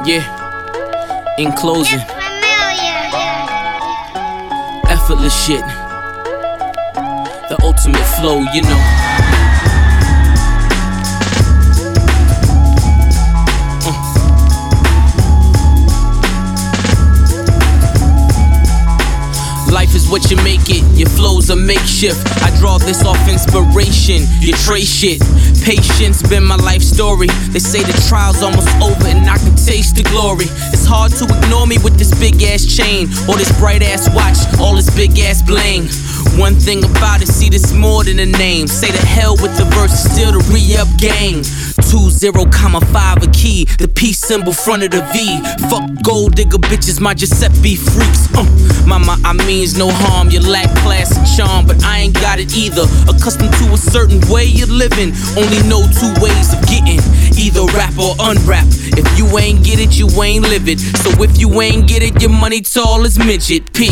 Yeah, in closing, effortless shit, the ultimate flow, you know. Life is what you make it, your flow's a makeshift. I draw this off inspiration, you trace shit. Patience been my life story. They say the trial's almost over and I can taste the glory. It's hard to ignore me with this big ass chain, or this bright ass watch, all this big ass bling. One thing about it, see this more than a name. Say the hell with the verse, still the re-up gang. 20,5 a key, the peace symbol front of the V. Fuck gold digger bitches, my Giuseppe freaks. Mama, I means no harm, you lack class and charm, but I ain't got it either. Accustomed to a certain way of living, only know two ways of getting, either rap or unwrap. If you ain't get it, you ain't live it. So if you ain't get it, your money tall as midget P.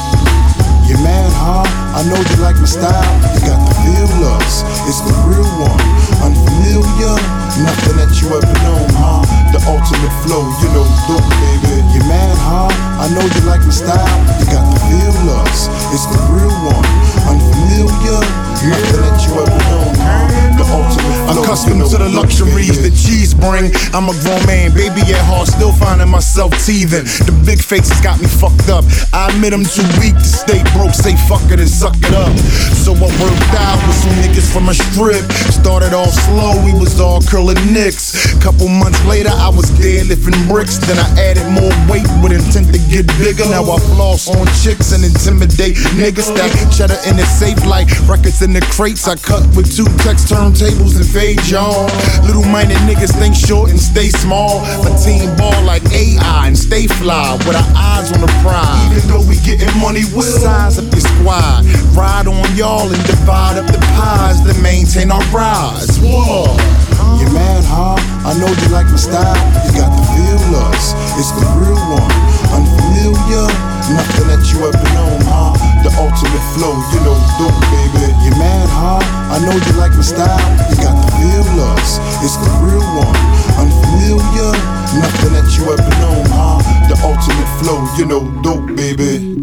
You mad, huh? I know you like my style. You got the feel us, it's the real one. Unfamiliar, nothing that you ever known, huh? The ultimate flow, you know, dope, baby. You mad, huh? I know you like my style. You got the feel us, it's the real one. Unfamiliar, nothing that you ever known, huh? The ultimate flow. Accustomed to the luxuries that cheese bring. I'm a grown man, baby at heart, still finding myself teething. The big faces got me fucked up. I admit I'm too weak to stay broke, say fuck it and suck it up. So I worked out with some niggas from a strip. Started off slow, we was all curling nicks. Couple months later, I was deadlifting bricks. Then I added more weight with intent to get bigger. Now I floss on chicks and intimidate niggas. Stack cheddar in the safe like records in the crates. I cut with 2 text turntables and fade y'all. Little minded niggas think short and stay small. My team ball like AI and stay fly with our eyes on the prize. Even though we getting money, we'll size up your squad. Ride on y'all and divide up the pies to maintain our rise. Whoa. You mad, huh? I know you like my style. You got the feel us, it's the real one. Unfamiliar, nothing that you ever known, huh? The ultimate flow, you know, dope, baby. You mad, huh? I know you like my style. You got the feel us, it's the real one. Unfamiliar, nothing that you ever known, huh? The ultimate flow, you know, dope, baby.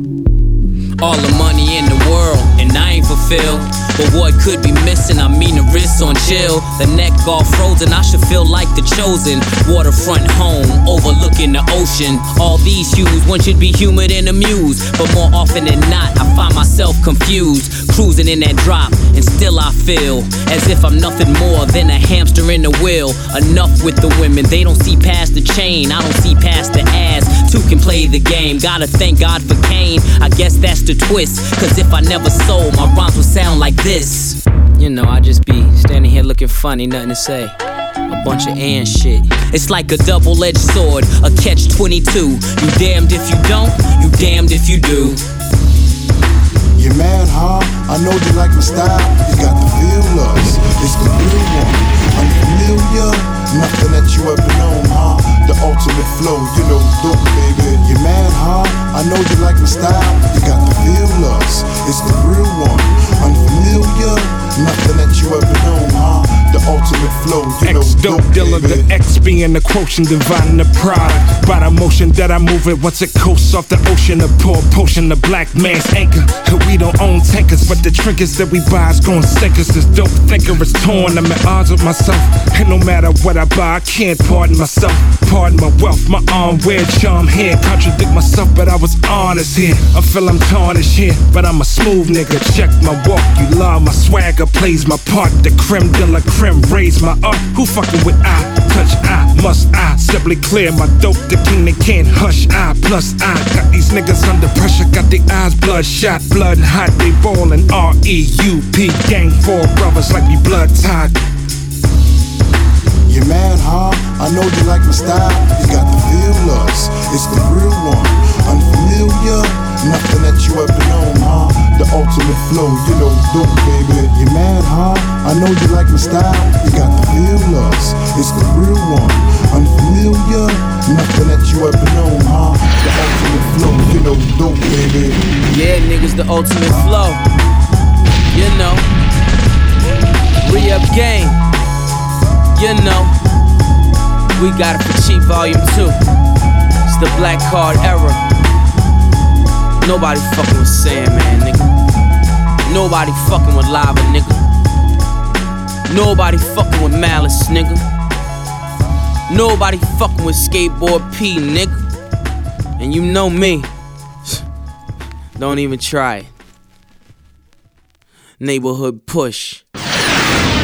All the money in the world, and I ain't fulfilled. But what could be missing? I mean the wrists on chill, the neck all frozen. I should feel like the chosen. Waterfront home, overlooking the ocean. All these hues, one should be humored and amused, but more often than not, I find myself confused. Cruising in that drop, and still I feel as if I'm nothing more than a hamster in the wheel. Enough with the women, they don't see past the chain. I don't see past the ass. Two can play the game. Gotta thank God for Cain. I guess that's the twist. Cause if I never sold, my rhymes would sound like this. You know, I just be standing here looking funny, nothing to say. A bunch of and shit. It's like a double-edged sword, a catch-22. You damned if you don't, you damned if you do. You mad, huh? I know you like my style. You got the feel us, it's the real one. Unfamiliar, nothing that you ever known, huh? The ultimate flow, you know, dope, baby. You mad, huh? I know you like my style. You got the feel us, it's the real one. Unfamiliar, nothing that you ever known, huh? The ultimate flow, you know, dope dealer, the X being the quotient, dividing the product. By the motion that I move it, once it coasts off the ocean, a poor potion, the black man's anchor. We don't own tankers, but the trinkets that we buy is gon' sink us. This dope thinker is torn, I'm at odds with myself. And no matter what I buy, I can't pardon myself. Pardon my wealth, my arm wear charm here. Contradict myself, but I was honest here. I feel I'm tarnished here, but I'm a smooth nigga. Check my walk, you love my swagger, plays my part. The creme de la creme, raise my art. Who fucking with I? Touch I, must I? Simply clear my dope, the king they can't hush I. Plus I got these niggas under pressure, got the eyes bloodshot, blood hot, they ballin'. R-E-U-P, gang 4 brothers like we blood tied. You mad, huh? I know you like my style. You got the feel us, it's the real one. Unfamiliar, nothing that you ever known, huh? The ultimate flow, you know, dope, baby. You mad, huh? I know you like my style. You got the feel us, it's the real one. Unfamiliar, nothing that you ever known, huh? The ultimate flow, you know, dope, baby. Yeah, niggas, the ultimate flow. You know, re-up game. You know, We got it for cheap, volume 2. It's the black card era. Nobody fucking with Sandman, nigga. Nobody fucking with Lava, nigga. Nobody fucking with Malice, nigga. Nobody fucking with Skateboard P, nigga. And you know me. Don't even try it. Neighborhood Push.